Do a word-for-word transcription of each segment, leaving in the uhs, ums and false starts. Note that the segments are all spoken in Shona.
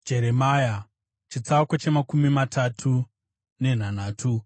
Jeremia chitsauko chemakumi matatu nenhanhatu.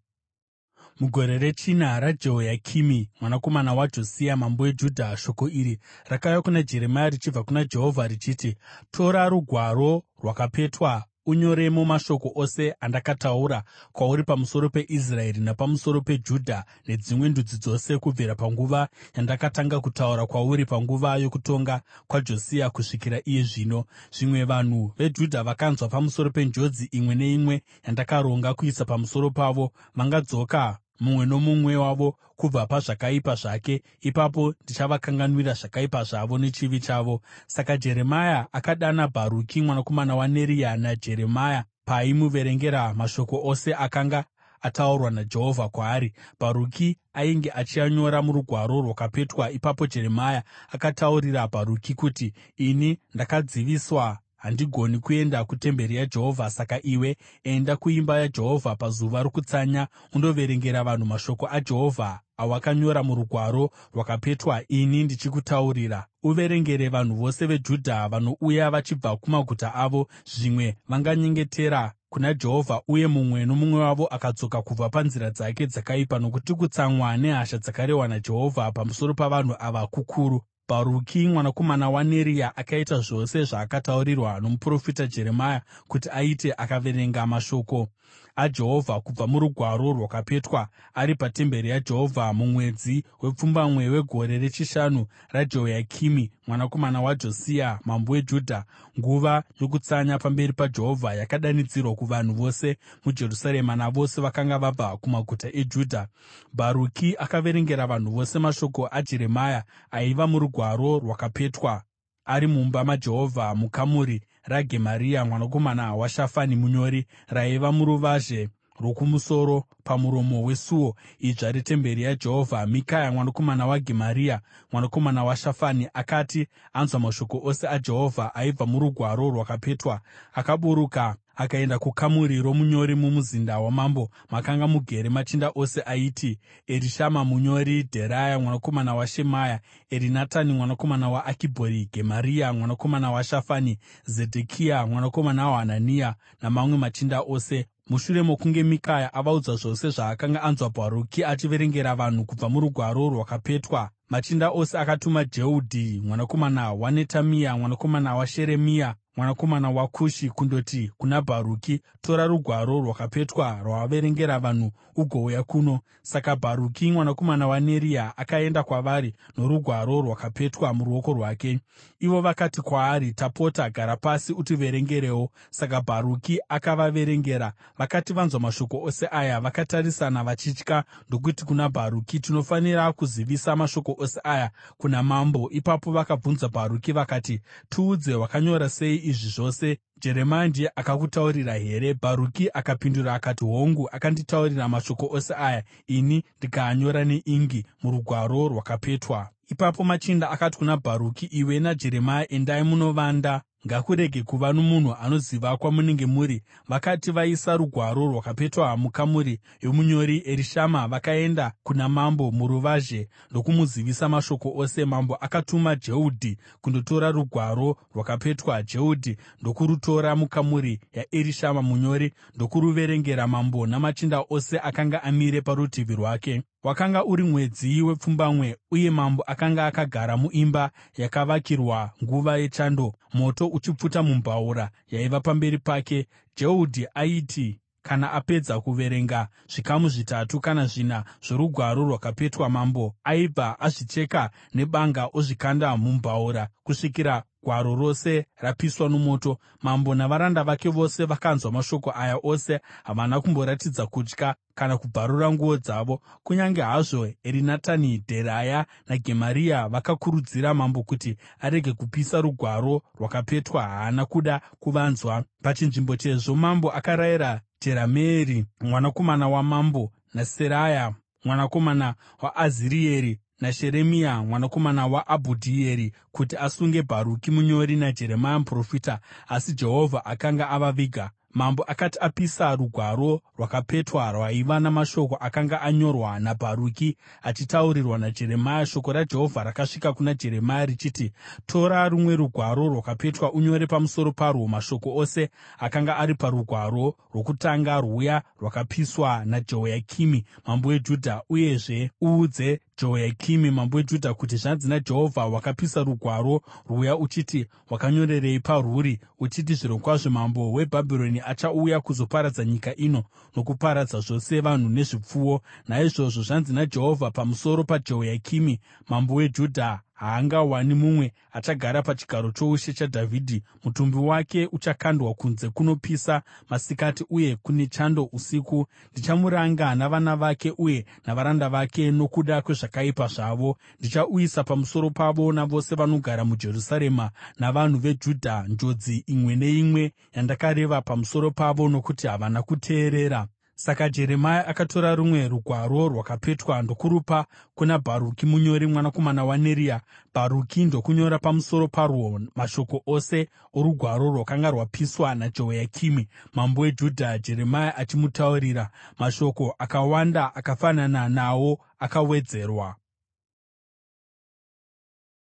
Mugore rechina raJehoyakimi mwanakomana waJosia mambo weJudha, shoko iri rakauya kuna Jeremia richibva kuna Jehovha richiti, “Tora rugwaro rwakapetwa unyoremo mashoko ose andakataura kwauri pamusoro peIsraeri napamusoro peJudha nedzimwe ndudzi dzose kubvira panguva yandakatanga kutaura kwauri panguva yokutonga kwaJosia kusvikira iye zvino.” Zvimwe vanhu veJudha vakanzwa pamusoro penjodzi imwe neimwe yandakaronga kuisa pamusoro pavo, vangadzoka mumwe nomumwe wavo kubva pazvakaipa zvake, ipapo ndichavakanganwira zvakaipa zvavo nechivi chavo. Saka Jeremia akadana Bharuki mwanakomana waNeria naJeremia paaimuverengera mashoko ose akanga ataurwa naJehovha kwaari. Bharuki ainge achianyora murugwaro rwakapetwa. Ipapo Jeremia akataurira Bharuki kuti, “Ini ndakadziviswa, handigoni kuenda kutemberi yaJehovha. Saka iwe enda kuimba yaJehovha pazuva rokutsanya undoverengera vanhu mashoko aJehovha awakanyora murugwaro rwakapetwa ini ndichikutaurira. Uverengere vanhu vose veJudha vanouya vachibva kumaguta avo, zvimwe vanganyengetera kuna Jehovha uye mumwe nomumwe wavo akadzoka kubva panzira dzake dzakaipa, nokuti kutsamwa nehasha dzakarehwa naJehovha pamusoro pavanhu ava kukuru.” Bharuki mwanakomana waNeria akaita zvose zvaakataurirwa nomuprofita Jeremia kuti aite. Akaverenga mashoko aJehovha kubva murugwaro rwakapetwa ari patemberi yaJehovha mumwedzi wepfumbamwe wegore rechishanu raJehoyakimi mwanakomana waJosia mambo weJudha. Nguva yokutsanya pamberi paJehovha yakadanidzirwa kuvanhu vose muJerusarema navose vakanga vabva kumaguta eJudha. Bharuki akaverengera vanhu vose mashoko aJeremia aiva murugwaro rwakapetwa ari mumba maJehovha mukamuri raGemaria mwanakomana waShafani munyori, raiva muruvazhe rwokumusoro pamuromo wesuo idzva retemberi yaJehovha. Mikaya mwanakomana waGemaria mwanakomana waShafani akati anzwa mashoko ose aJehovha aibva murugwaro rwakapetwa, akaburuka akaenda kukamuri romunyori mumuzinda wamambo, makanga mugere machinda ose aiti: Erishama munyori, Dheraya mwanakomana waShemaya, Erinatani mwanakomana waAkibhori, Gemaria mwanakomana waShafani, Zedhekia mwanakomana waHanania, namamwe machinda ose. Mushure mokunge Mikaya avaudza zvose zvaakanga anzwa Bharuki achiverengera vanhu kubva murugwaro rwakapetwa, machinda ose akatuma Jehudhi mwanakomana waNetamia mwanakomana waSheremia mwanakomana waKushi kundoti kuna Bharuki, “Tora rugwaro rwakapetwa rwawaverengera vanhu ugouya kuno.” Saka Bharuki mwanakomana waNeria akaenda kwavari norugwaro rwakapetwa muruoko rwake. Ivo vakati kwaari, “Tapota, gara pasi utiverengerewo.” Saka Bharuki akavaverengera. Vakati vanzwa mashoko ose aya, vakatarisana vachitya ndokuti kuna Bharuki, “Tinofanira kuzivisa mashoko ose aya kuna mambo.” Ipapo vakabvunza Bharuki vakati, “Tiudze, wakanyora sei izvi zvose? Jeremia ndiye akakutaurira here?” Bharuki akapindura akati, “Hongu, akanditaurira mashoko ose aya, ini ndikaanyora neingi murugwaro rwakapetwa.” Ipapo machinda akati kuna Bharuki, “Iwe naJeremia endai munovanda. Ngakurege kuva nomunhu anoziva kwamunenge muri.” Vakati vaisa rugwaro rwakapetwa mukamuri yomunyori Erishama, vakaenda kuna mambo muruvazhe ndokumuzivisa mashoko ose. Mambo akatuma Jehudhi kundotora rugwaro rwakapetwa. Jehudhi ndokurutora mukamuri yaErishama munyori ndokuruverengera mambo namachinda ose akanga amire parutivi rwake. Wakanga uri mwedzi wepfumbamwe, uye mambo akanga akagara muimba yakavakirwa nguva yechando, moto uchipfuta mumbaura yaiva pamberi pake. Jehudhi aiti kana apedza kuverenga zvikamu zvitatu kana zvina zvorugwaro rwakapetwa, mambo aibva azvicheka nebanga ozvikanda mumbaura kusvikira gwaro rose rapiswa nomoto. Mambo navaranda vake vose vakanzwa mashoko aya ose, havana kumboratidza kutya kana kubvarura nguo dzavo. Kunyange hazvo Erinatani, Dheraya naGemaria vakakurudzira mambo kuti arege kupisa rugwaro rwakapetwa, haana kuda kuvanzwa. Pachinzvimbo chezvo mambo akarayira Jerameeri mwanakomana wamambo naSeraya mwanakomana waAzirieri naSheremia mwanakomana waAbhudhieri kuti asunge Bharuki munyori naJeremia muprofita, asi Jehovha akanga avaviga. Mambo akati apisa rugwaro rwakapetwa rwaiva namashoko akanga anyorwa naBharuki achitaurirwa naJeremia, shoko raJehovha rakasvika kuna Jeremia richiti, “Tora rumwe rugwaro rwakapetwa unyore pamusoro parwo mashoko ose akanga ari parugwaro rwokutanga rwuya rwakapiswa naJehoyakimi mambo weJudha. Uyezve uudze Jehoyakimi mambo weJudha kuti, ‘Zvanzi naJehovha: Wakapisa rugwaro rwuya uchiti, wakanyorerei parwuri uchiti, “Zvirokwazvo mambo weBhabhironi achauya kuzoparadza nyika ino nokuparadza zvose vanhu nezvipfuwo”? Naizvozvo zvanzi naJehovha pamusoro paJehoyakimi mambo weJudha: Haangawani mumwe achagara pachigaro choushe chaDhavhidhi. Mutumbi wake uchakandwa kunze kunopisa masikati uye kune chando usiku. Ndichamuranga navana vake uye navaranda vake nokuda kwezvakaipa zvavo. Ndichauyisa pamusoro pavo navose vanogara muJerusarema navanhu veJudha njodzi imwe neimwe yandakareva pamusoro pavo, nokuti havana kuteerera.’ ” Saka Jeremia akatora rumwe rugwaro rwakapetwa ndokurupa kuna Bharuki munyori, mwanakomana waNeria. Bharuki ndokunyora pamusoro parwo mashoko ose orugwaro rwakanga rwapiswa naJehoyakimi mambo weJudha, Jeremia achimutaurira. Mashoko akawanda akafanana nawo akawedzerwa.